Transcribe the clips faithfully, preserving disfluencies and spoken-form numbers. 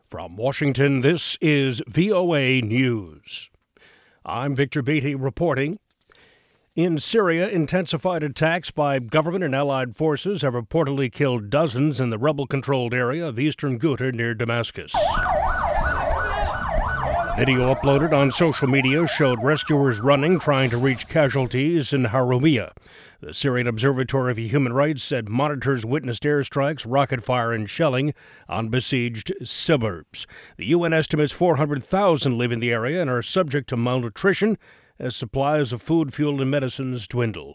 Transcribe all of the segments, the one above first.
From Washington, this is V O A News. I'm Victor Beatty reporting. In Syria, intensified attacks by government and allied forces have reportedly killed dozens in the rebel-controlled area of eastern Ghouta near Damascus. Video uploaded on social media showed rescuers running, trying to reach casualties in Harumiyah. The Syrian Observatory for Human Rights said monitors witnessed airstrikes, rocket fire, and shelling on besieged suburbs. The U N estimates four hundred thousand live in the area and are subject to malnutrition as supplies of food, fuel, and medicines dwindle.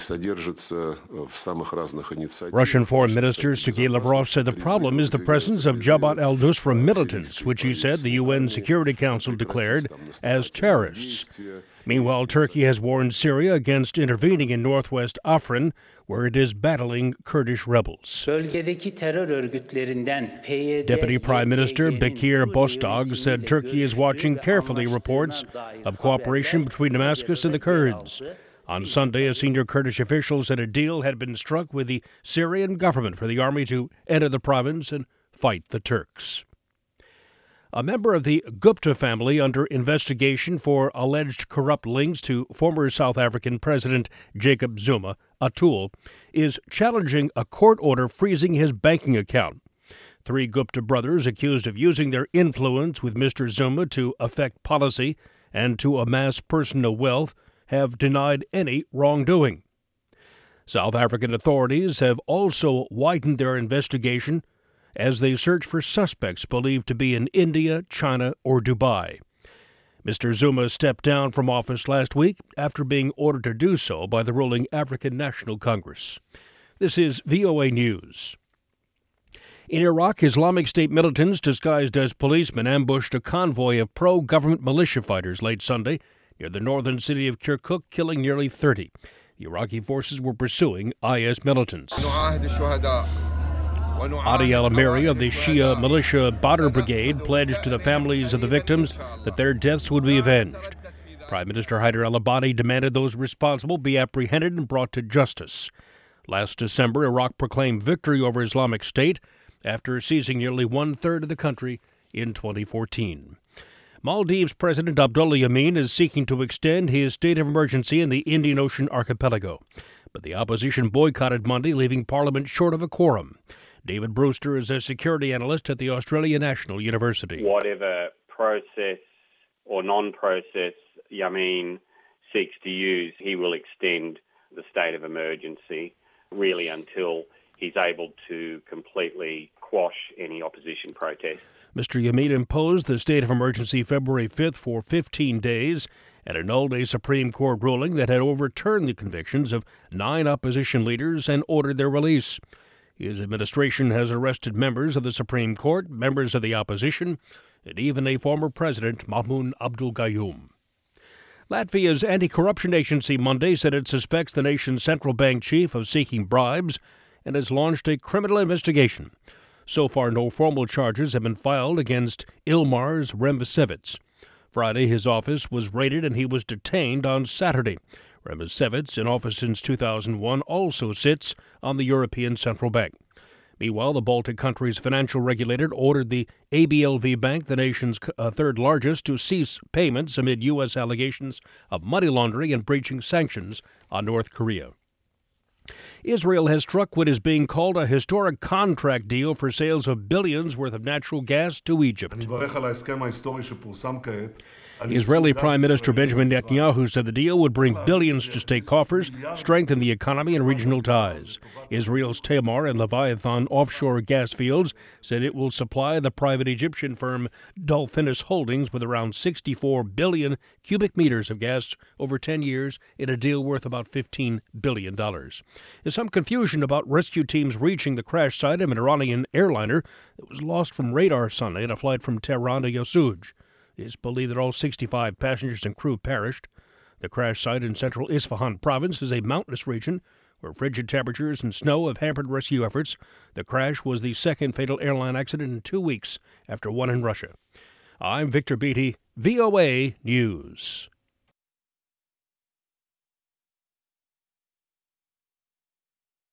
Russian Foreign Minister Sergei Lavrov said the problem is the presence of Jabhat al-Nusra militants, which he said the U N Security Council declared as terrorists. Meanwhile, Turkey has warned Syria against intervening in northwest Afrin, where it is battling Kurdish rebels. Deputy Prime Minister Bekir Bozdağ said Turkey is watching carefully reports of cooperation between Damascus and the Kurds. On Sunday, a senior Kurdish official said a deal had been struck with the Syrian government for the army to enter the province and fight the Turks. A member of the Gupta family under investigation for alleged corrupt links to former South African President Jacob Zuma, Atul, is challenging a court order freezing his banking account. Three Gupta brothers accused of using their influence with Mister Zuma to affect policy and to amass personal wealth have denied any wrongdoing. South African authorities have also widened their investigation as they search for suspects believed to be in India, China, or Dubai. Mister Zuma stepped down from office last week after being ordered to do so by the ruling African National Congress. This is V O A News. In Iraq, Islamic State militants disguised as policemen ambushed a convoy of pro-government militia fighters late Sunday near the northern city of Kirkuk, killing nearly thirty. The Iraqi forces were pursuing I S militants. Adi al-Amiri of the Shia militia Badr Brigade pledged to the families of the victims that their deaths would be avenged. Prime Minister Haider al-Abadi demanded those responsible be apprehended and brought to justice. Last December, Iraq proclaimed victory over Islamic State after seizing nearly one-third of the country in twenty fourteen. Maldives President Abdullah Yameen is seeking to extend his state of emergency in the Indian Ocean archipelago, but the opposition boycotted Monday, leaving Parliament short of a quorum. David Brewster is a security analyst at the Australian National University. Whatever process or non-process Yameen seeks to use, he will extend the state of emergency really until he's able to completely quash any opposition protests. Mister Yameen imposed the state of emergency February fifth for fifteen days and annulled a Supreme Court ruling that had overturned the convictions of nine opposition leaders and ordered their release. His administration has arrested members of the Supreme Court, members of the opposition, and even a former president, Maumoon Abdul Gayoom. Latvia's anti-corruption agency Monday said it suspects the nation's central bank chief of seeking bribes and has launched a criminal investigation. So far, no formal charges have been filed against Ilmars Rembesevits. Friday, his office was raided and he was detained on Saturday. Rembesevits, in office since two thousand one, also sits on the European Central Bank. Meanwhile, the Baltic country's financial regulator ordered the A B L V Bank, the nation's uh, third largest, to cease payments amid U S allegations of money laundering and breaching sanctions on North Korea. Israel has struck what is being called a historic contract deal for sales of billions worth of natural gas to Egypt. Israeli Prime Minister Benjamin Netanyahu said the deal would bring billions to state coffers, strengthen the economy and regional ties. Israel's Tamar and Leviathan offshore gas fields said it will supply the private Egyptian firm Dolphinus Holdings with around sixty-four billion cubic meters of gas over ten years in a deal worth about fifteen billion dollars. There's some confusion about rescue teams reaching the crash site of an Iranian airliner that was lost from radar Sunday on a flight from Tehran to Yasuj. It's believed that all sixty-five passengers and crew perished. The crash site in central Isfahan province is a mountainous region where frigid temperatures and snow have hampered rescue efforts. The crash was the second fatal airline accident in two weeks after one in Russia. I'm Victor Beatty, V O A News.